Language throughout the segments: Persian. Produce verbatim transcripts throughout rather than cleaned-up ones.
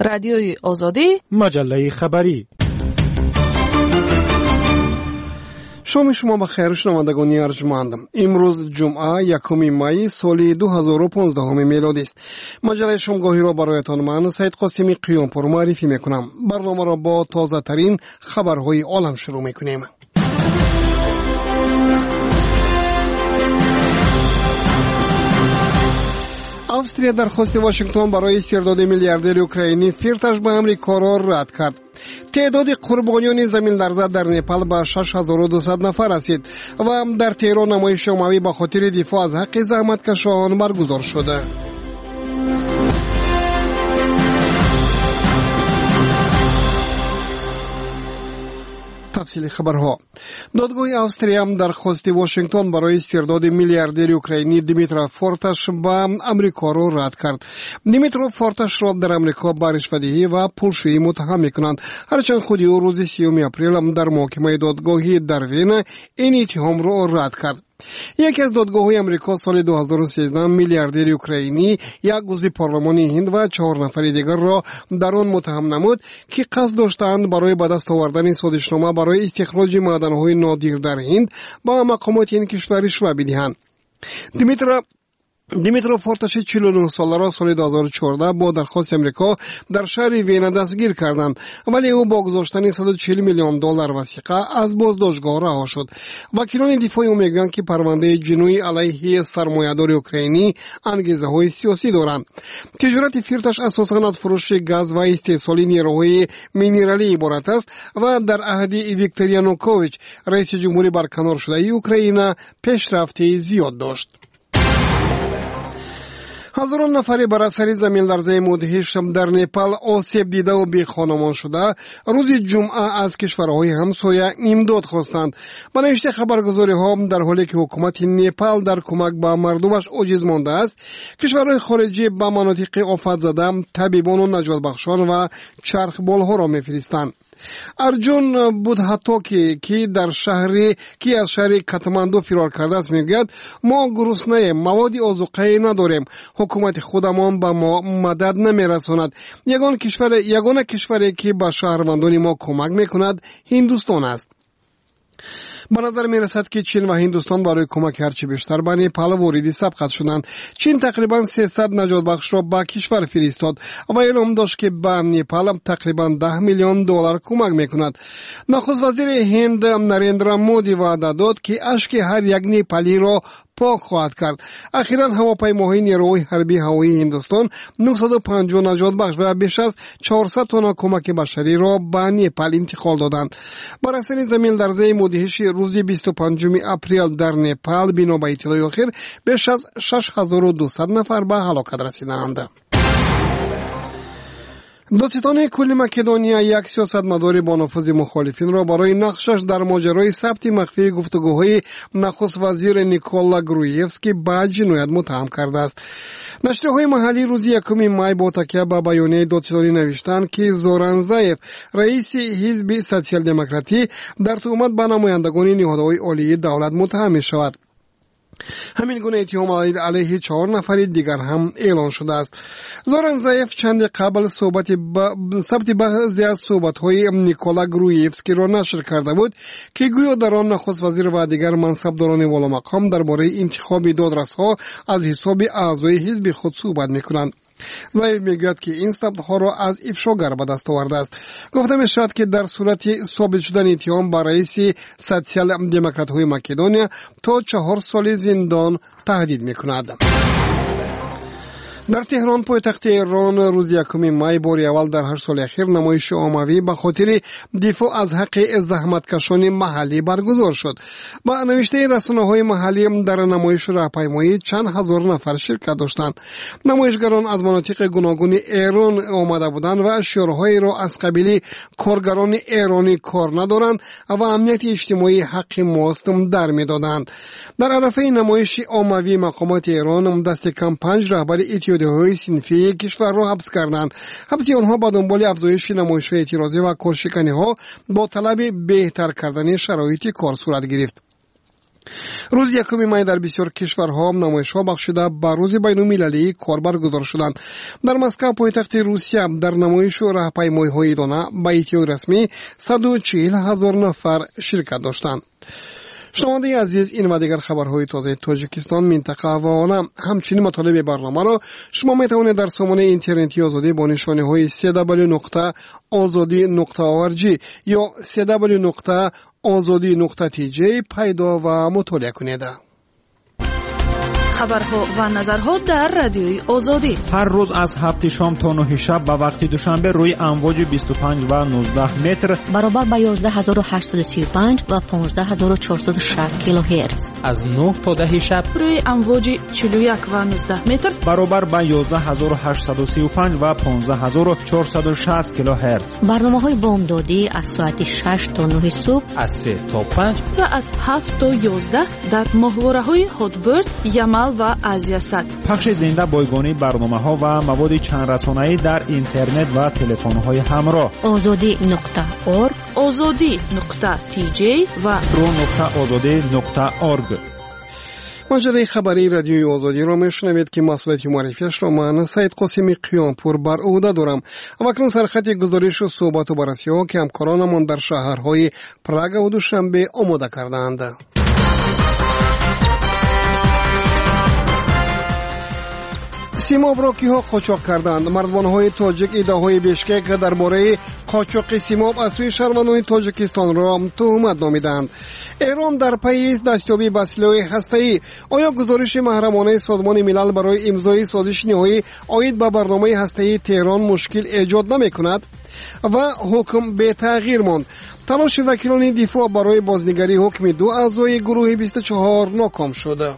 رادیوی آزادی، مجله خبری. شام شما بخیر شنوندگان ارجمند. امروز جمعه یکم می سال دو هزار و پانزده میلادی است. مجله شامگاهی را برایتان من سید قاسمی قیامپور معرفی میکنم. برنامه را با تازه ترین خبرهای عالم شروع میکنیم. австрия درخواست واشنگتن برای استرداد میلیاردر اوکراینی فیرتش به امریکا را رد کرد. تعداد قربانیان زمین لرزه در نپال به شش هزار و دویست نفر رسید و در تهران نمایش عمومی به خاطر دفاع از حق زحمتکشان برگزار شده. تفصیل خبرها. دادگاه австрия درخواست واشنگتن برای استرداد میلیاردر اوکراینی دیمیترو فورتاش به امریکا را رد کرد. دیمیترو فورتاش را در امریکا به رشوه‌دهی و پولشویی متهم می‌کنند، هرچند خود او روز سیوم اپریل در محکمه دادگاهی در وین این اتهام را رد کرد. یکی از دادگاه‌های امریکا سال دو هزار و سیزده میلیاردر اوکراینی، یک عضو پارلمان هند و چهار نفر دیگر را در آن متهم نمود که قصد داشتند برای به دست آوردن سازشنامه برای استخراج معدن‌های نادر در هند با مقامات این کشور رشوه بدهند. دیمیترو دیمیترو فورتاش چهل و نه ساله را سال دو هزار و چهارده با درخواست امریکا در شهر وین دستگیر کردند، ولی او با گذاشتن صد و چهل میلیون دلار وثیقه از بازداشتگاه رها شد. وکیلان دفاع او میگویند که پرونده جنایی علیه سرمایه‌دار اوکراینی انگیزه‌های سیاسی دارند. تجارت فیرتاش اساساً از فروش گاز و استحصال نیروهای مینرالی عبارت است و در عهد ویکتور یانوکوویچ رئیس جمهوری برکنار شده اوکراین پیشرفت زیاد داشت. هزاران نفر بر اثر زمین لرزه مدهش در نپال آسیب دیده و بی خانمان شده روز جمعه از کشورهای همسایه امداد خواستند. به نوشته خبرگزاری ها در حالی که حکومت نپال در کمک به مردمش عاجز مانده است، کشورهای خارجی به مناطق آفت زده طبیبان و نجات بخشان و چرخبال ها را میفرستند. ارجون بودهاتوکی که در شهری که از شهر کاتماندو فرار کرده است میگوید ما گرسنه مواد آذوقه‌ای نداریم، حکومت خودمان به ما مدد نمیرساند. یگان کشور یگانه کشوری که به شهروندان ما کمک میکند هندوستان است. به نظر می رسد که چین و هندوستان برای کمک هرچی بیشتر به نپال واردی سبقت شدند. چین تقریبا سیصد نجات بخش را به کشور فرستاد و اعلام داشت که به نپال تقریبا ده میلیون دلار کمک میکند. نخست وزیر هند نریندرا مودی وعده داد که اشک هر یک نپالی را پاک خواهد کرد. اخیراً هواپیماهای نیروی حربی هوایی هندوستان نهصد و پنجاه نجات بخش و بیش از چهارصد تن کمک بشری را به نپال انتقال دادند. بر اثر زمین لرزه مدهش روز بیست و پنجم اپریل در نپال بنا به اطلاع اخیر بیش از شش هزار و دویست نفر به هلاکت رسیدند. دادستان کل مکدونیا یک سیاستمدار با نفوذ مخالفین را برای نقشش در ماجرای ثبت مخفی گفتگوهای نخست وزیر نیکولا گرویفسکی به جنایت متهم کرده است. نشریه‌های محلی روز یکم می با تکیه به بیانیه دادستانی نوشتند که زوران زایف رئیس حزب سوسیال دموکراتی در تهمت به نمایندگان نهادهای عالی دولت متهم شود. همین گونه اتهام علیه چهار نفر دیگر هم اعلان شده است. زوران زایف چند قبل صحبت با ثبت بعضی از صحبت‌های نیکولا گرویفسکی را نشر کرده بود که گویا در آن نخست وزیر و دیگر منصبداران والا مقام درباره انتخاب دادرس‌ها از حساب اعضای حزب خود صحبت می‌کنند. زایف میگوید که این ثبت‌ها را از افشاگر به دست آورده است. گفته می‌شود که در صورت ثابت شدن اتهام بر رئیس سوسیال دموکرات‌های مکدونیا تا چهار سال زندان تهدید می‌کند. در تهران پایتخت ایران روز یکم می بار اول در هشت سال اخیر نمایش عمومی به خاطر دفاع از حق زحمتکشان محلی برگزار شد. با نوشته رسانه‌های محلی در نمایش راهپیمایی چند هزار نفر شرکت داشتند. نمایشگران از مناطق گوناگون ایران آمده بودند و شعارهایی را از قبیل کارگران ایرانی کار ندارند و امنیت اجتماعی حق ماست در می‌دادند. در عرفه نمایش عمومی مقامات ایران دست کم پنج رهبر های صنفی کشور را حبس کردند. حبس آنها با دنبال افزایش نمایش‌های اعتراضی و کارشکنی‌ها با طلب بهتر کردن شرایط کار صورت گرفت. روز یکم می در بسیار کشورها نمایش‌ها بخشیده به روز بین‌المللی کار برگزار شدند. در مسکو پایتخت روسیه در نمایش و راهپیمایی‌های دانه به اطلاع رسمی صد و چهل هزار نفر شرکت داشتند. شنونده عزیز، این و دیگر خبرهای تازه تاجیکستان، منطقه و عالم، همچنین مطالب برنامه را شما می توانید در سامانه اینترنتی آزادی با نشانه های سی دبلیو نقطه آزادی نقطه او ار جی یا سی دبلیو نقطه آزادی نقطه تی جی پیدا و مطالعه کنید. خبرها و نظرها در رادیوی آزادی هر روز از هفت شام تا نه شب به وقت دوشنبه روی امواج بیست و پنج و نوزده متر برابر با یازده هزار و هشتصد و سی و پنج و پانزده هزار و چهارصد و شصت کیلوهرتز از نه تا ده شب روی امواج چهل و یک و نوزده متر برابر با یازده هزار و هشتصد و سی و پنج و پانزده هزار و چهارصد و شصت کیلوهرتز. برنامه‌های بامدادی از ساعت شش تا نه صبح، از سه تا پنج و از هفت تا یازده در ماهواره‌های هاتبرد، یمل و آزیا صد. پخش زنده بایگانی برنامه‌ها و مواد چند رسانه‌ای در اینترنت و تلفن‌های همراه. آزادی نقطه اورگ، آزادی نقطه تی جی و رو نقطه آزادی نقطه اورگ. مجله خبری رادیوی آزادی را میشنوید که مسئولیت معرفیش را من سید قاسمی قیامپور بر عهده دارم. و اکنون سرخط گزارش و صحبت و بررسی‌ها که همکارانمان در شهرهای پراگ و دوشنبه آماده کردند. سیماب را کیها قاچاق کردند؟ مردمانهای تاجیک ادعاهای بیشکک درباره قاچاق سیماب از سوی شهروندان تاجیکستان را تهمت نامیدند. ایران در پی دستیابی به سلاح هسته‌ای، آیا گزارش محرمانه سازمان ملل برای امضای سازش نهایی عاید به برنامه هسته‌ای تهران مشکل ایجاد نمی‌کند؟ و حکم به تغییر ماند. تلاش وکیلان دفاع برای بازنگری حکم دو اعضای گروه بیست و چهار ناکام شده.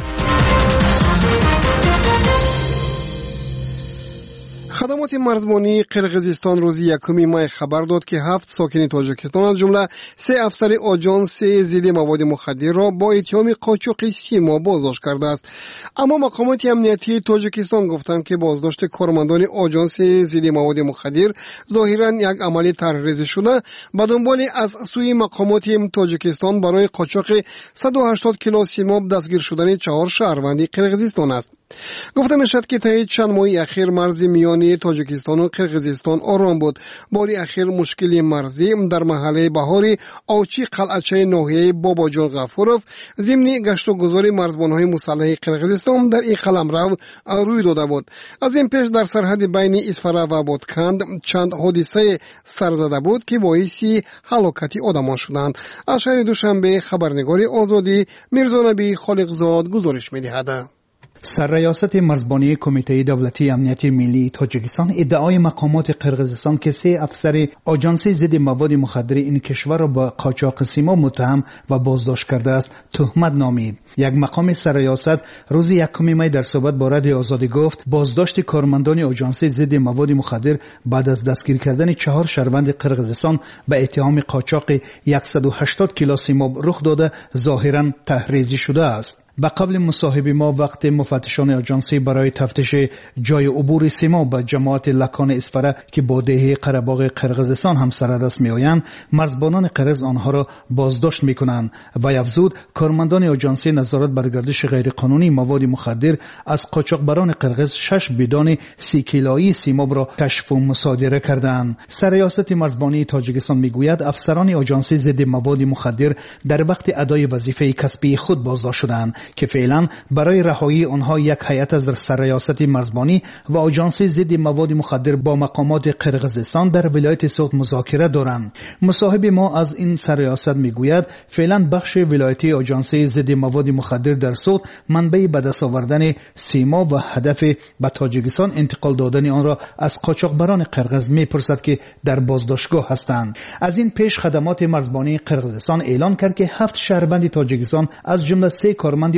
خدمات مرزبانی قرقیزستان روز یکم می خبر داد که هفت ساکن تاجیکستان از جمله سه افسر آژانس ضد مواد مخدر را با اتهام قاچاق سیماب بازداشت کرده است. اما مقامات امنیتی تاجیکستان گفتند که بازداشت کارمندان آژانس ضد مواد مخدر ظاهرا یک عمل تحریزی شده به دنبال از سوی مقامات تاجیکستان برای قاچاق صد و هشتاد کیلو سیماب دستگیر شدن چهار شهروند قرقیزستان است. گفته میشد که طی چند ماه اخیر مرز میانی تاجیکستان و قرقیزستان آرام بود. باری اخیر مشکلی مرزی در محله بهاری آوچی قلعچه ناحیه باباجان غفورов ضمن گشت و گذار مرزبانهای مسلح قرقیزستان در این قلمرو روی داده بود. از این پیش در سرحد بین اسفره و بادکند چند حادثه سر زده بود که باعث هلاکت آدمان شدند. از شهر دوشنبه خبرنگار آزادی میرزا نبی خالقزاد گزارش می‌دهد. سرریاست مرزبانی کمیته دولتی امنیت ملی تاجیکستان ادعای مقامات قرقیزستان که سه افسر آژانس ضد مواد مخدر این کشور را با قاچاق سیماب متهم و بازداشت کرده است تهمت نامید. یک مقام سرریاست روز یکم می در صحبت با رادیو آزادی گفت بازداشت کارمندان آژانس ضد مواد مخدر بعد از دستگیر کردن چهار شهروند قرقیزستان به اتهام قاچاق صد و هشتاد کیلو سیماب رخ داده ظاهرا تحریزی شده است. با قبل مصاحبه ما وقت مفتشان آژانسی برای تفتیش جای عبور سیماب به جماعت لکان اسفره که با دهه قره‌باغ قرقیزستان هم سردست میآیند، مرزبانان قرقیز آنها را بازداشت میکنند و افزود کارمندان آژانسی نظارت بر گردش غیرقانونی مواد مخدر از قاچاقبران قرقیز شش بدان سی کیلویی سیماب را کشف و مصادره کردند. سرریاست مرزبانی تاجیکستان میگوید افسران آژانس ضد مواد مخدر در وقت ادای وظیفه کسبی خود بازداشت شدند که فعلا برای رهایی آنها یک هیئت از سرریاست مرزبانی و آژانس ضد مواد مخدر با مقامات قرقیزستان در ولایت سوت مذاکره دارند. مصاحب ما از این سرریاست میگوید فعلا بخش ولایتی آژانس ضد مواد مخدر در سوت منبع به دست آوردن سیماب و هدف به تاجیکستان انتقال دادن آن را از قاچاقبران قرقیز میپرسد که در بازداشتگاه هستند. از این پیش خدمات مرزبانی قرقیزستان اعلان کرد که هفت شهروند تاجیکستان از جمله سه کارمند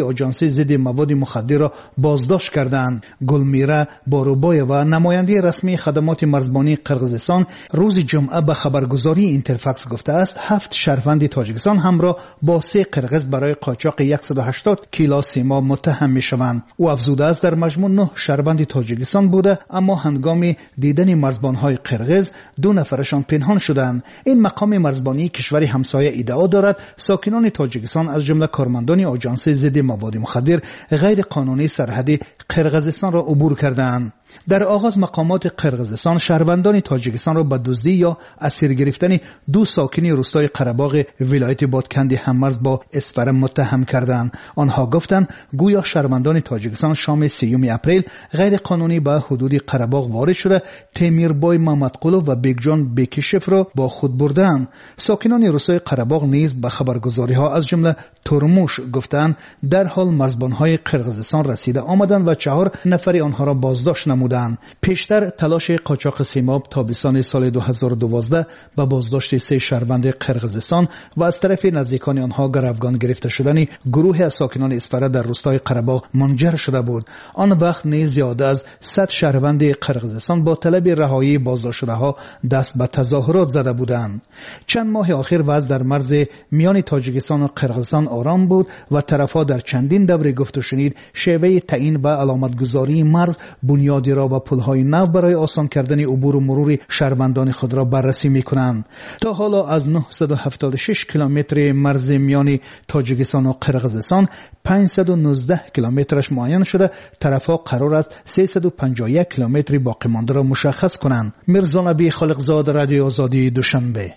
آژانس ضد مواد مخدر را بازداشت کردند. گلمیره باروبایووا نماینده رسمی خدمات مرزبانی قرقیزستان روز جمعه به خبرگزاری اینترفکس گفته است هفت شهروند تاجیکستان همراه با سه قرقیز برای قاچاق صد و هشتاد کیلو سیما متهم میشوند. او افزوده است در مجموع نه شهروند تاجیکستان بوده، اما هنگام دیدن مرزبانهای قرقیز دو نفرشان پنهان شدند. این مقام مرزبانی کشور همسایه ادعا دارد ساکنان تاجیکستان از جمله کارمندان آژانس ضد مواد مخدر غیر قانونی سرحد قرقیزستان را عبور کردند. در آغاز مقامات قرقیزستان شهروندان تاجیکستان را به دزدی یا اسیر گرفتن دو ساکن روستای قره‌باغ ولایت بادکنی هممرز با اسپرم متهم کردند. آنها گفتند گویا شهروندان تاجیکستان شام سیوم اپریل غیر قانونی به حدود قره‌باغ وارد شده تیمیربای محمدقلو و بیگجان بیکشف را با خود بردند. ساکنان روستای قره‌باغ نیز به خبرگزاری‌ها از جمله ترموش گفتند در حال مرزبان‌های قرقیزستان رسیده آمدند و چهار نفر آنها را بازداشت نمودند. پیشتر تلاش قاچاق سیماب تابستان سال دو هزار و دوازده به بازداشت سه شهروند قرقیزستان و از طرف نزدیکان آنها گروگان گرفته شدن گروه از ساکنان اسپره در روستای قره‌باغ منجر شده بود. آن وقت نیز زیاده از صد شهروند قرقیزستان با طلب رهایی بازداشت شده ها دست به تظاهرات زده بودند. چند ماه آخر وضع در مرز میان تاجیکستان و قرقیزستان آرام بود و طرفها در چندین دوره گفت و شنید شیوه تعیین و علامتگذاری مرز بنیادی را و پل‌های نو برای آسان کردن عبور و مرور شهروندان خود را بررسی می‌کنند. تا حالا از نهصد و هفتاد و شش کیلومتر مرز میان تاجیکستان و قرقیزستان پانصد و نوزده کیلومترش معین شده. طرفها قرار است سیصد و پنجاه و یک کیلومتر باقی مانده را مشخص کنند. میرزا نبی خالقزاد، رادیو آزادی، دوشنبه.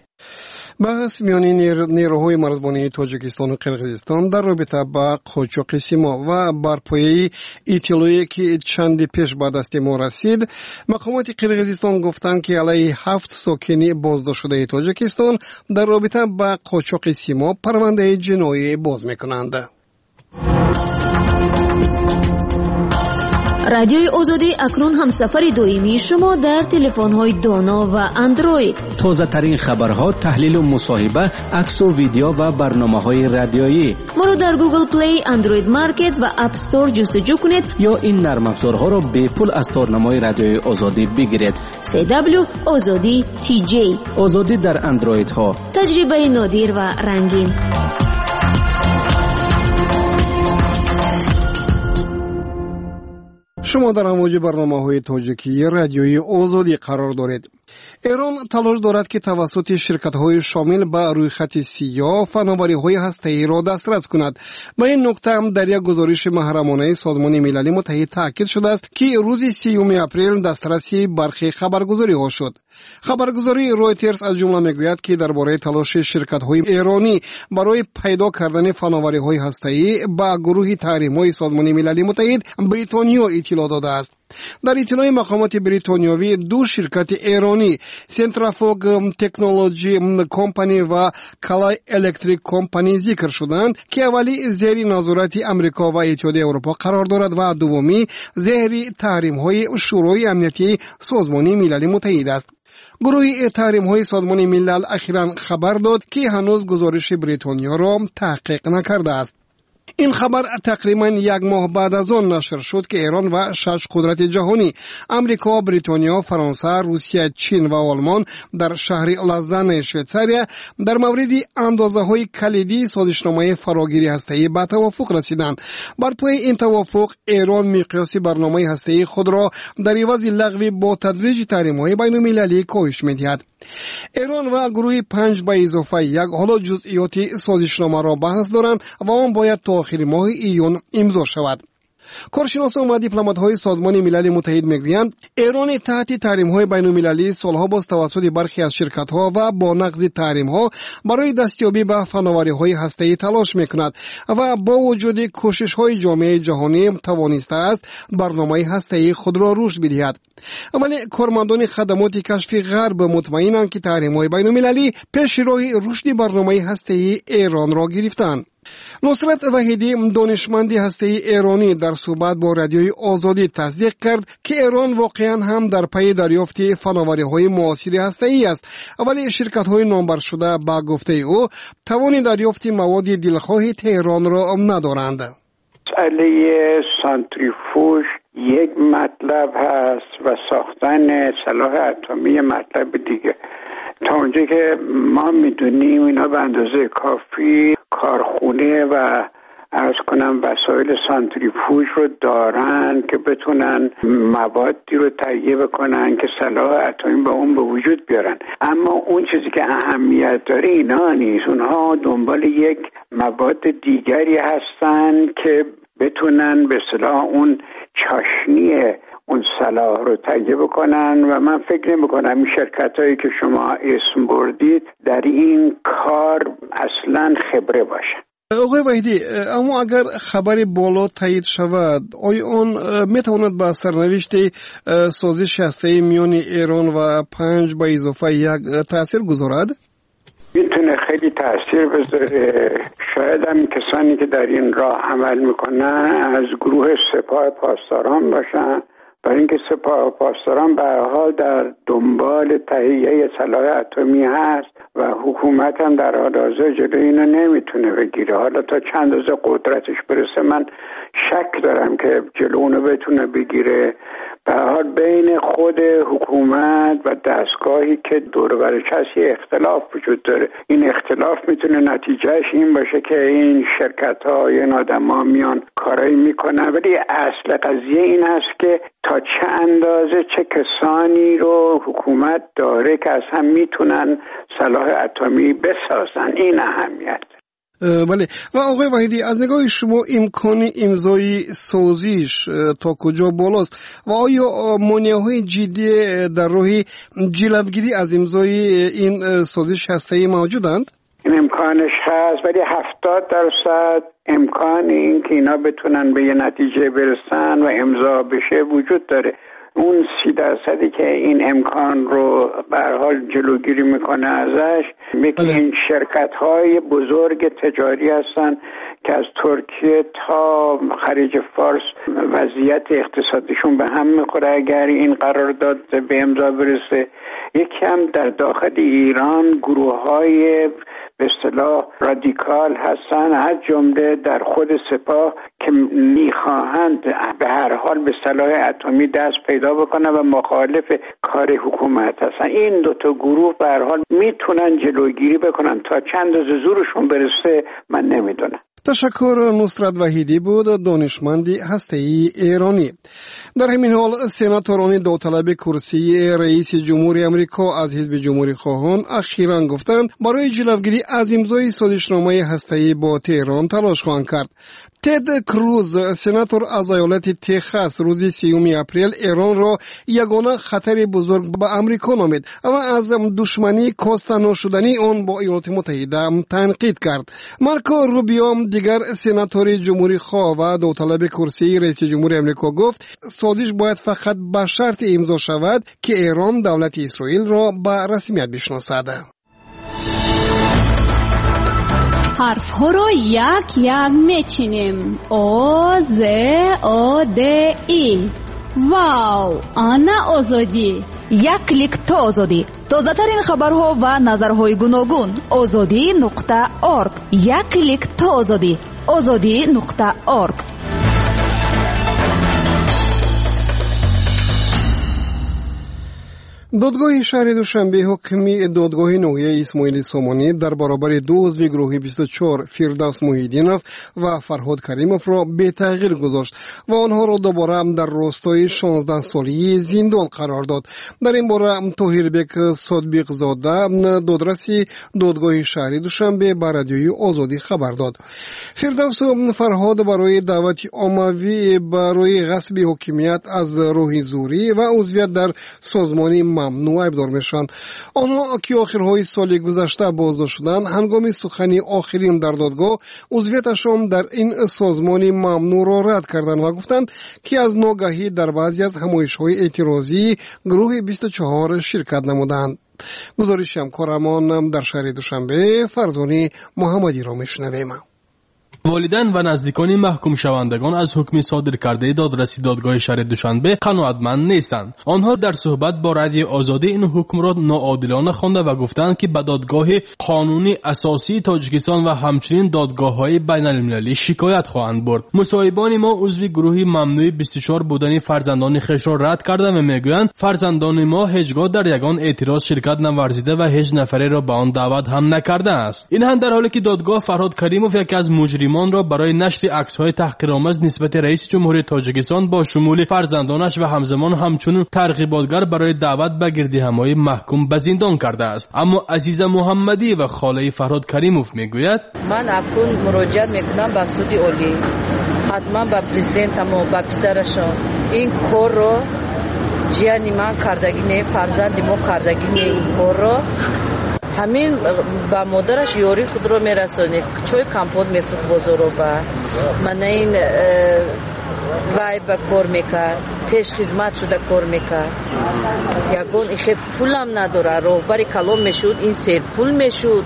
بحث میان نیروهای مرزبانی تاجیکستان و قرقیزستان در رابطه با قاچاق سیما و برپایی اطلاعی که چندی پیش به دست ما رسید، مقامات قرقیزستان گفتند که علیه هفت ساکن بازداشت شده تاجیکستان در رابطه با قاچاق سیما پرونده جنایی باز میکنند. رادیوی آزادی اکنون همسفر دائمی شما در تلفن‌های دانا و اندروید. تازه ترین خبرها، تحلیل و مصاحبه، عکس و ویدیو و برنامه‌های رادیویی. ما رو در گوگل پلی، اندروید مارکت و اپ استور جستجو کنید یا این نرم افزارها را به پول از تارنمای رادیوی آزادی بگیرید. سی دبلیو آزادی تی جی. آزادی در اندروید ها. تجربه نادر و رنگین. شما در امواج برنامه‌های تاجیکی رادیوی آزادی قرار دارید. ایران تلاش دارد که توسط شرکت‌های شامل به رویخط سیاه فناوری‌های هسته‌ای را دسترس کند. به این نکته هم در یک گزارش محرمانه سازمان ملل متحد تاکید شده است که روز سیوم اپریل دسترسی برخی خبرگزاری‌ها شد. خبرگزاری رویترز از جمله میگوید که درباره تلاش شرکت‌های ایرانی برای پیدا کردن فناوری‌های هسته‌ای به گروه تحریم‌های سازمان ملل متحد بریتانیا اطلاع داده است. در اطلاع مقامات بریتانیایی دو شرکت ایرانی سنترافوگ تکنولوژی کمپانی و کلای الکتریک کمپانی ذکر شدند که اولی زیر نظارت امریکا و اتحادیه اروپا قرار دارد و دومی زیر تحریم‌های شورای امنیتی سازمان ملل متحد است. گروه تحریم‌های سازمان ملل اخیراً خبر داد که هنوز گزارش بریتانیا را تحقیق نکرده است. این خبر تقریباً یک ماه بعد از آن نشر شد که ایران و شش قدرت جهانی امریکا، بریتانیا، فرانسه، روسیه، چین و آلمان در شهر لزن شویتزاریا در مورد اندازه‌های کلیدی سازشنامه فراگیری هسته‌ای به توافق رسیدند. بر پای این توافق ایران مقیاس برنامه هسته‌ای خود را در عوض لغو با تدریج تحریم‌های بین‌المللی کاهش می‌دهد. ایران و گروه پنج به اضافه یک حالا جزئیات سازشنامه را بحث دارند و آن باید تا آخر ماه ایون امضا شود. کارشناسان و دیپلمات‌های سازمان ملل متحد میگویند ایران تحت تحریم‌های بین‌المللی سالها باز توسط برخی از شرکت‌ها و با نقض تحریم‌ها برای دستیابی به فناوری‌های هسته‌ای تلاش می‌کند و با وجود کوشش‌های جامعه جهانی توانسته است برنامه هسته‌ای خود را رشد بدهد. ولی کارمندان خدمات کشفی غرب مطمئنند که تحریم‌های بین‌المللی پیش راه رشد برنامه هسته‌ای ایران را گرفتند. نصرت وحیدی دانشمند هسته‌ای ایرانی در صحبت با رادیوی آزادی تصدیق کرد که ایران واقعا هم در پی دریافت فناوری‌های معاصر هسته‌ای است، ولی شرکت‌های نامبر شده با گفته او توان دریافت مواد دلخواه تهران را ندارند. مسئله سانتریفوژ یک مطلب هست و ساختن سلاح اتمی مطلب دیگه. تا اونجا که ما میدونیم اینا به اندازه کافی کارخونه و عرض کنم وسایل سانتریفوژ رو دارن که بتونن موادی رو تهیه بکنن که سلاح اتمی با اون به وجود بیارن. اما اون چیزی که اهمیت داره اینا نیست. اونها دنبال یک مواد دیگری هستن که بتونن به اصطلاح اون چاشنی اون سلاح رو تهیه بکنن و من فکر نمی کنم این شرکت هایی که شما اسم بردید در این کار اصلا خبره باشن. آقای وحیدی، اما اگر خبری بالا تایید شود آیا اون میتواند به سرنوشت سازش هسته‌ای میان ایران و پنج به اضافه یک تاثیر گذارد؟ میتونه خیلی تاثیر بذاره. شاید هم کسانی که در این راه عمل میکنن از گروه سپاه پاسداران باشن، برای اینکه سپاه پاسداران به هر حال در دنبال تهیه سلاح اتمی هست و حکومت هم در حال حاضر جلوی اینو نمیتونه بگیره. حالا تا چند اندازه قدرتش برسه من شک دارم که جلو اونو بتونه بگیره. به هر حال بین خود حکومت و دستگاهی که دور برش هست یه اختلاف وجود داره. این اختلاف میتونه نتیجهش این باشه که این شرکت ها این آدم ها میان کارایی میکنن، ولی اصل قضیه این هست که تا چه اندازه چه کسانی رو حکومت داره که اصلا میتونن سلاح اتمی بسازن. این اهمیت. بله. و آقای وحیدی، از نگاه شما امکان امضای سازش تا کجا بالاست و آیا مانع‌های جدی در راه جلوگیری از امضای این سازش هسته‌ای موجودند؟ این امکانش هست، ولی هفتاد درصد امکان این که اینا بتونن به یه نتیجه برسن و امضا بشه وجود داره. اون سی درصدی که این امکان رو به هر حال جلوگیری میکنه ازش، یکی این شرکت های بزرگ تجاری هستن که از ترکیه تا خلیج فارس وضعیت اقتصادیشون به هم میخوره اگر این قرارداد به امضا برسه. یکی هم در داخل ایران گروه های به اصطلاح رادیکال هستن، از جمله در خود سپاه، که میخواهند به هر حال به سلاح اتمی دست پیدا بکنن و مخالف کار حکومت هستن. این دوتا گروه به هر حال میتونن جلوگیری بکنن. تا چند از زورشون برسه من نمیدونم. تشکر. نصرت وحیدی بود، دانشمند هسته‌ای ایرانی. در همین حال سناتوران داوطلب کرسی رئیس جمهوری امریکا از حزب جمهوری خواهان اخیراً گفتند برای جلوگیری از امضای سازشنامه هسته‌ای با تهران تلاش خواهند کرد. تد کروز، سناتور از ایالت تگزاس، روز سیوم اپریل ایران را یگانه خطر بزرگ به امریکا نامید و از دشمنی کاسته نشدنی آن با ایالات متحده تنقید کرد. مارکو روبیو، دیگر سناتور جمهوری خواه و داوطلب کرسی رئیس جمهوری امریکا، گفت سازش باید فقط به شرط امضا شود که ایران دولت اسرائیل را به رسمیت بشناسد. حرف ها رو یک یک میچینیم. او ز او د ای. واو، آنا آزادی. یک کلیک تا آزادی. تازه ترین خبرها و نظرهای گوناگون. آزادی نقطه اورگ. یک کلیک تا آزادی. آزادی نقطه اورگ. دادگاه شهر دوشنبه حکمی دادگاه نوعی اسماعیل سامانی در برابر دو عضو گروه بیست و چهار فردوس محیدینوف و فرهاد کریموف را به تغییر گذاشت و آنها را دوباره در راستای شانزده سالی زندان قرار داد. در این باره طاهربک صادق زاده، دادرس دادگاه شهر دوشنبه به رادیوی آزادی خبر داد. فردوس و فرهاد برای دعوت عمومی برای غصب حاکمیت از راه زوری و عضویت در سازمانی ممنوع ابدار میشن. آنها که آخرهای سال گذشته بازداشت شدند، هنگام سخنی آخرین در دادگاه عضویتشان در این سازمان ممنوع را رد کردند و گفتند که از ناگهی در بعضی از همایش‌های اعتراضی گروه بیست و چهار شرکت نمودند. گزارش همکارمان در شهر دوشنبه فرزانه محمدی را میشنویم. والدین و نزدیکان محکوم شوندگان از حکم صادر کرده دادرسی دادگاه شهر دوشنبه قناعتمند نیستند. آنها در صحبت با رادیو آزادی این حکم را ناعادلانه خوانده و گفتند که به دادگاه قانونی اساسی تاجیکستان و همچنین دادگاه‌های بین‌المللی شکایت خواهند برد. مصاحبان ما عضو گروه ممنوع بیست و چهار بودن فرزندان خویش را رد کرده و میگویند فرزندان ما هیچگاه در یگان اعتراض شرکت نورزیده و هیچ نفری را به آن دعوت هم نکرده است. این هم در حالی که دادگاه فرهاد کریموف یکی از مجرمان را برای نشر عکس‌های تحقیرآمیز نسبت رئیس جمهوری تاجیکستان با شمول فرزندانش و همزمان همچنین ترغیباتگر برای دعوت به گردهمایی محکوم به زندان کرده است. اما عزیزه محمدی و خاله فرهاد کریموف میگوید من اکنون مراجعه میکنم به سود عالی، حتما به پرزیدنتم و به پسرشان این کار رو جیانی من کردگی نه، فرزند ما کردگی نه، این کار رو همین با مادرش یاری خود رو میرسونید. چوی کمپوند میفروخت بازار رو با من این وای با کار میکرد، پیش خدمت شده کار میکرد. یکون ایخه پولم نداره، روبری کلام میشود، این سیر پول میشود،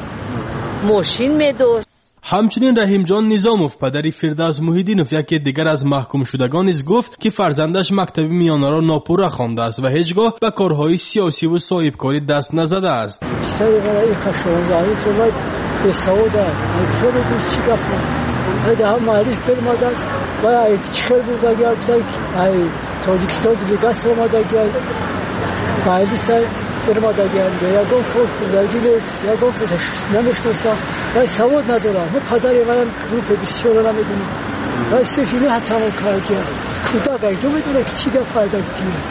ماشین میداشت. همچنین رحیم جان نظاموف پدری فردوس محیدینوف یکی دیگر از محکوم شدگان نیز گفت که فرزندش مکتب میانه را ناپوره خوانده است و هیچگاه به کارهای سیاسی و صاحبکاری دست نزده است. پسر برای خشونزایی تو باید به سعود است. چرا دوست چی گفتم؟ هده هم معریف برماده است و ای چخر بوده گرد ای تاجیکستان دیگست آمده گرد بایدی سر برماده گرد یا گفت فوق بودگی نیست یا گفت نمیشنسا و سواد ندارم. من پدری منم گروه بیست و چهار نمیدونم و سفیلی حتی همون کار کرد کودک ای جو میدونه که چی گفت فایده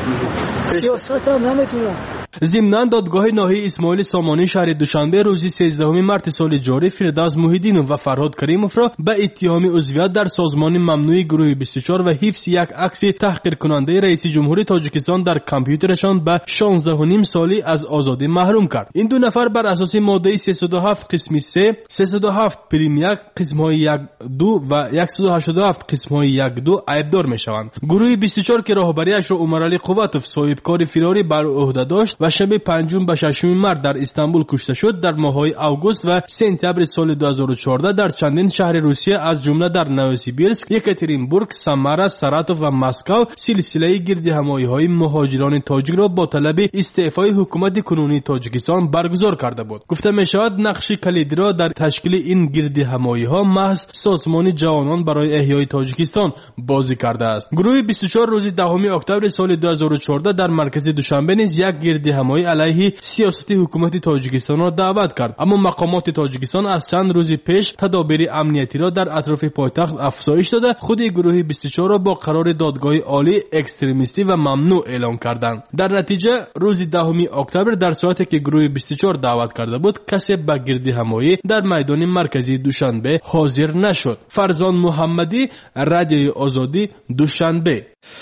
کتیه سیاست هم نمیدونم. ضمناً دادگاه ناحیه اسماعیل سامانی شهر دوشنبه روز سیزدهم مارس سال جاری فردوس محیدینوف و فرهاد کریموف را به اتهام عضویت در سازمان ممنوع گروه بیست و چهار و حفظ یک عکس تحقیر کننده رئیس جمهوری تاجیکستان در کامپیوترشان به شانزده و نیم سالی از آزادی محروم کرد. این دو نفر بر اساس ماده سیصد و هفت قسم سه، سیصد و هفت پریم یک قسم های یک دو و صد و هشتاد و هفت قسم های یک دو عیبدار میشوند. گروه بیست و چهار که راهبریش را عمرعلی قوتوف صاحبکار فراری بر عهده داشت و شب پنجم به ششم مارس در استانبول کشته شد، در ماه‌های آگوست و سپتامبر سال دو هزار و چهارده در چندین شهر روسیه از جمله در نوسیبیرسک، یکاترینبورگ، سامارا، ساراتوف و مسکو سلسله گردهمایی‌های مهاجران تاجیک را با طلب استعفای حکومت کنونی تاجیکستان برگزار کرده بود. گفته می‌شود نقش کلیدی را در تشکیل این گردهمایی‌ها محض سازمان جوانان برای احیای تاجیکستان بازی کرده است. گروه بیست و چهار روز دهم اکتبر سال دو هزار و چهارده در مرکز دوشنبه نیز یک گردهمایی علیه سیاست حکومت تاجیکستان را دعوت کرد، اما مقامات تاجیکستان از چند روز پیش تدابیر امنیتی را در اطراف پایتخت افزایش داده خود گروه بیست و چهار را با قرار دادگاه عالی اکستریمیستی و ممنوع اعلام کردند. در نتیجه روز دهم اکتبر در ساعتی که گروه بیست و چهار دعوت کرده بود کسی به گردهمایی در میدان مرکزی دوشنبه حاضر نشد. فرزان محمدی، رادیوی آزادی، دوشنبه.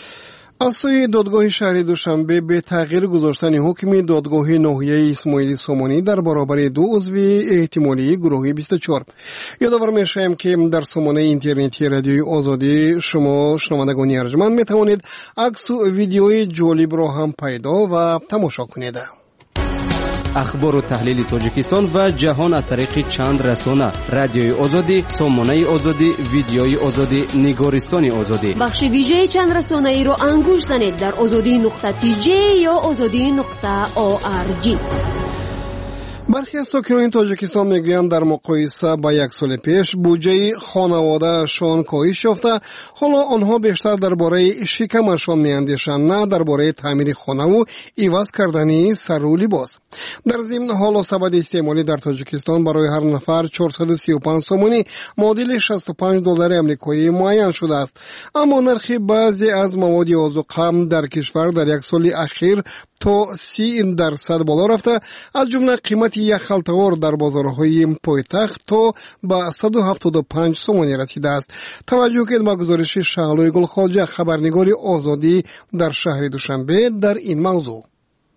از سوی دادگاه شهر دوشنبه به تغییر گذاشتن حکم دادگاه ناحیه اسماعیل سامانی در برابر دو عضو احتمالی گروه بیست و چهار. یادآور می‌شویم که در سامانه اینترنتی رادیوی آزادی شما شنوندگان ارجمند می‌توانید عکس و ویدیوی جالب را هم پیدا و تماشا کنید. اخبار و تحلیل تاجیکستان و جهان از طریق چند رسانه: رادیوی آزادی، سامانه آزادی، ویدیوی آزادی، نگارستان آزادی. بخش ویژه چند رسانه ای را انگوش زنید در آزادی نقطه تی جی یا آزادی نقطه او آر جی. برخی از ساکنان تاجیکستان میگویند در مقایسه با یک سال پیش بودجه خانواده‌شان کاهش یافته. حالا آنها بیشتر درباره شکمشان میاندیشند نه درباره تعمیر خانه و عوض کردن سر و لباس. در ضمن حالا سبد استعمالی در تاجیکستان برای هر نفر چهارصد و سی و پنج سومانی معادل شصت و پنج دلار آمریکایی معین شده است. اما نرخ بعضی از مواد آذوقه در کشور در یک سال اخیر تا سی درصد بالا رفته، از جمله قیمت یک خلطه‌وار در بازارهای پایتخت تا به صد و هفتاد و پنج سومانی رسیده است. توجه کنید به گزارش شعلوی گلخواجه، خبرنگار آزادی در شهر دوشنبه در این موضوع.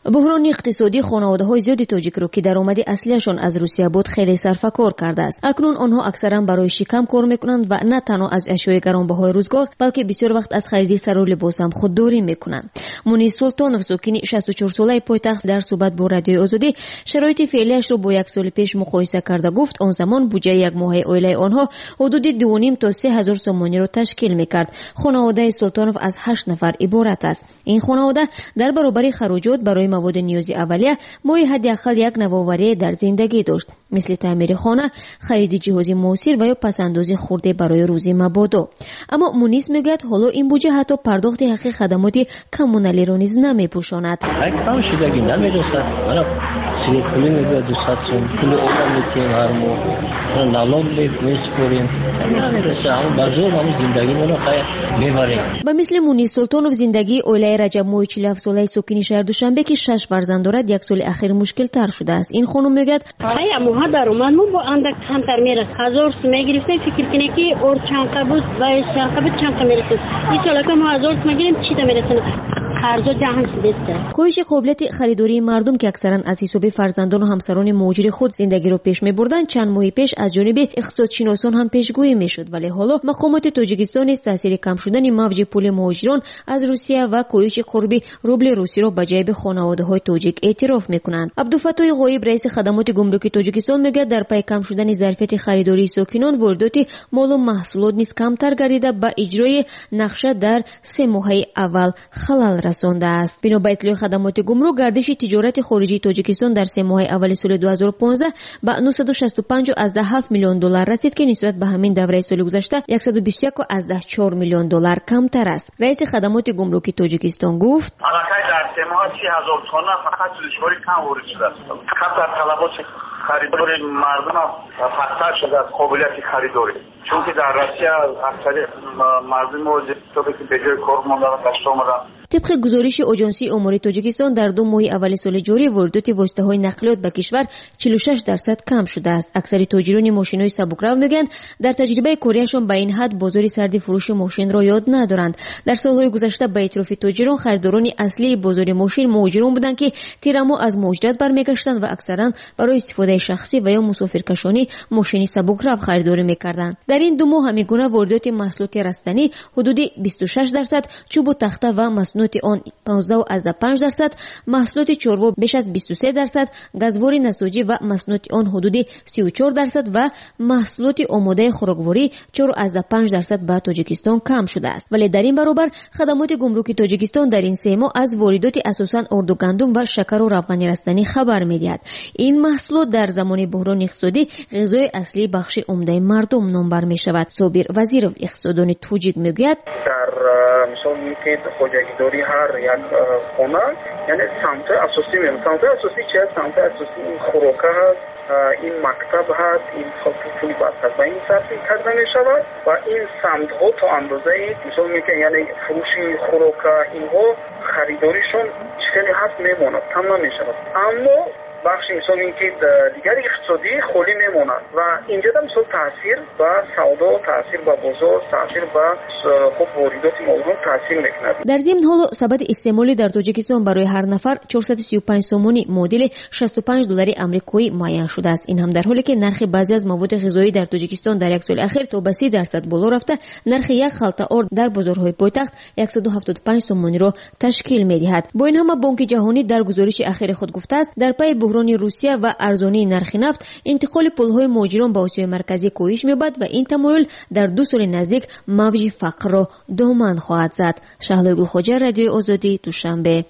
بحران اقتصادی خانواده‌های زیادی تاجیک رو که درآمد اصلیشان از روسیه بود خیلی سرفکار کرده است. اکنون آنها اکثرا برای شکم کار میکنند و نه تنها از اشیاء گرانبهای روزگار بلکه بسیار وقت از خرید سر و لباس هم خودداری میکنند. مونی سلطانوف ساکن شصت و چهار ساله پایتخت در صحبت با رادیوی آزادی شرایط فعلیش رو با یک سال پیش مقایسه کرده گفت آن زمان بودجه یک ماهه عائله آنها حدود دو و نیم تا سه هزار سومانی را تشکیل میکرد. خانواده سلطانوف از هشت نفر عبارت است. این خانواده در برابر خراجات برای مواد نیازی اولیه ماهی حداقل یک نوآوری در زندگی داشت، مثل تعمیر خانه، خرید جهاز موثر و یا پسندازی خورده برای روزی مبادا. اما مونیس میگوید حالا این بودجه حتی پرداخت حقوق خدمات کمونالی را نیز نمیپوشاند. کم شدگی نمیرسد. من سری پولی میگه دوست هستم پول اول میتیم هر ماه نالوگ میسپریم نمیرسه. همون بزرگ همون زندگی منو خیلی میبریم. و مثل مونیس سلطانوف زندگی عائله رجب موی چهل و هفت ساله ساکن شهر دوشنبه که شش فرزند دارد یک سال اخیر مشکل تر شده است. این خانم میگه های ماها درآمد مو با اندک کمتر میرسه. هزار سوم گرفتیم فکر کنه که اور چند بود و چند بود چند میرسه. این سال که ما هزار سوم گرفتیم چی تا میرسه؟ خرجات جهان شده. کاهش قابلیت خریداری مردم که اکثرا از حساب فرزندان و همسران مهاجر خود زندگی رو پیش میبردند چند ماه پیش از جانب اقتصادشناسان هم پیشگویی میشد، ولی حالا مقامات تاجیکستان از تاثیر کم شدن موج پول مهاجران از روسیه و کاهش قرب روبل روسی را به جیب خانواده‌های تاجیک اعتراف میکنند. عبدالفتاح غایب رئیس خدمات گمرکی تاجیکستان میگه در پی کم شدن ظرفیت خریداری ساکنان واردات مال و محصولات نیز کمتر گردیده با اجرای نقشه در سه ماهه اول خلل رسانده است. بنا به اطلاع خدمات گمرک گردش تجارت خارجی تاجیکستان در سه ماه اول سال دو هزار و پانزده به نهصد و شصت و پنج و هفت میلیون دلار رسید که نسبت به همین دوره سال گذشته صد و بیست و یک و چهار میلیون دلار کمتر است. رئیس خدمات گمرکی تاجیکستان گفت در سه ماه سی هزار تن فقط دشواری کم وارد شده است. کم در طلبات خریدار مردم پستر شده از قابلیت خریداری، چون که در روسیه اکثر مردم موجود که به جای کار ماندن داشت آمدن. طبق گزارش آژانسی امور تاجیکستان در دو ماه اول سال جاری واردات واسطه‌های نقلیات به کشور چهل و شش درصد کم شده است. اکثر تاجران ماشین‌های سبک‌رو میگن در تجربه کاریشان به این حد بازار سرد فروش ماشین را یاد ندارند. در سال‌های گذشته به اعتراف تاجران خریداران اصلی بازار ماشین مهاجران بودند که تیرمو از مهاجرت برمیگشتند و اکثرا برای استفاده شخصی و یا مسافرکشانی ماشین سبک‌رو خریداری می‌کردند. در این دو ماه همیگونه واردات محصولات رستنی حدود بیست و شش درصد، چوب و تخته و مصنوعات آن پانزده و پنج درصد، محصولات چاروا بیش از بیست و سه درصد، گازوار نساجی و مصنوعات آن حدود سی و چهار درصد و محصولات آماده خوراکواری چهار و پنج درصد به تاجیکستان کم شده است. ولی در این برابر خدمات گمرکی تاجیکستان در این سه ماه از واردات اساساً ارد و گندم و شکر و روغن رستنی خبر می‌دهد. این محصولات در زمان بحران اقتصادی غذای اصلی بخش عمده مردم نام می‌شود. صابر وزیر اقتصادی تاجیک میگوید در مثال که خودجگیداری هر یک خانه یعنی سمت اساسی میمونه. سمت اساسی چه؟ سمت اساسی این خوراکه هست، این مکتب هست، این پولی بست هست و این صرفی کرده می شود و این سمت ها تا اندازه مثال میگه یعنی فروشی خوراکه اینها خریداریشون خیلی هست میموند، کم نمی شود. اما بخش مثال این که دیگر اقتصادی خالی میموند و اینجا هم مثال تاثیر و سودا، تاثیر و بازار، تاثیر و خب واردات موضوع تاثیر میکند. در ضمن حالا سبد استعمالی در تاجیکستان برای هر نفر چهارصد و سی و پنج سومانی مدل شصت و پنج دلاری آمریکایی معین شده است. این هم در حالی که نرخ بعضی از مواد غذایی در تاجیکستان در یک سال اخیر تا به سی درصد بالا رفته، نرخ یک خلطه آرد در بازارهای پایتخت صد و هفتاد و پنج سومانی را تشکیل میدهد. با این همه بانک جهانی در گزارش اخیر خود گفته است در پی بحران روسیه و ارزانی نرخ نفت انتقال پولهای مهاجران به آسیای مرکزی کاهش می‌یابد و این تمایل در دو سال نزدیک موج فقر را دامن خواهد زد. شهلا گلخواجه، رادیو آزادی، دوشنبه.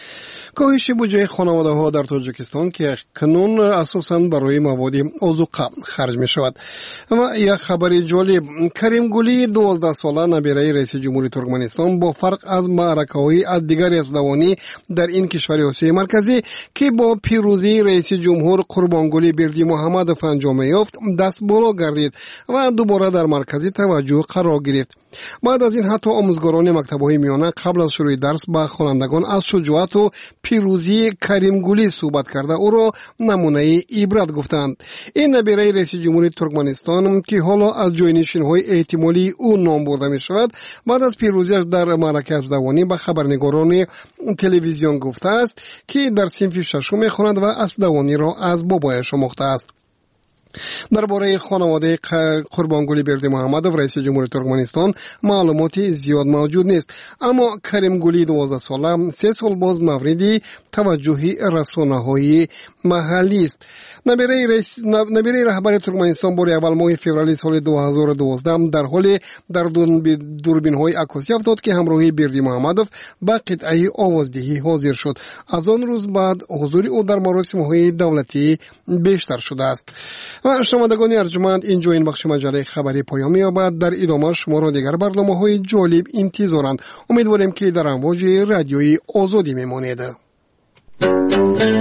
کاهش بودجه خانواده‌ها در تاجیکستان که کنون اساساً برای مواد آذوقه خرج می شود. اما یک خبر جالب، کریم گلی دوازده ساله نبیره رئیس جمهوری ترکمنستان با فرق از معرکه‌های از دیگر اسدوانی در این کشور آسیای مرکزی که با پیروزی رئیس جمهور قربانگلی بردی محمد انجام یافت دست بالا گردید و دوباره در مرکزی توجه قرار گرفت. بعد از این حتی آموزگاران مکتب‌های میانه قبل از شروع درس به خوانندگان از شجاعت و پیروزی کریم گولی صحبت کرده او را نمونه عبرت گفتند. این نبیره رئیس جمهوری ترکمنستان که حالا از جای‌نشین‌های احتمالی او نام برده می شود بعد از پیروزیش در معرکه اسبدوانی به خبرنگاران تلویزیون گفته است که در صنف ششم می‌خواند و اسبدوانی را از بابایش آموخته است. درباره خانواده قربانگلی بردی محمدوف رئیس جمهوری ترکمنستان معلوماتی زیاد موجود نیست، اما کریم گولی دوازده ساله سه سال باز مورد توجه رسانه‌های محلی است. نبیره رئیس نبیره رهبر ترکمنستان بار اول ماه فوریه سال دو هزار و دوازده در حال در دوربین‌های عکاسی افتاد که همراهی بردی محمدوف به قطعه آوازدهی حاضر شد. از آن روز بعد حضور او در مراسم‌های دولتی بیشتر شده است. و شنوندگان ارجمند، اینجا این بخش مجله خبری پایان می‌یابد. در ادامه شما را دیگر برنامه‌های جالب انتظارند. امیدواریم که در امواج رادیوی آزادی میمانید.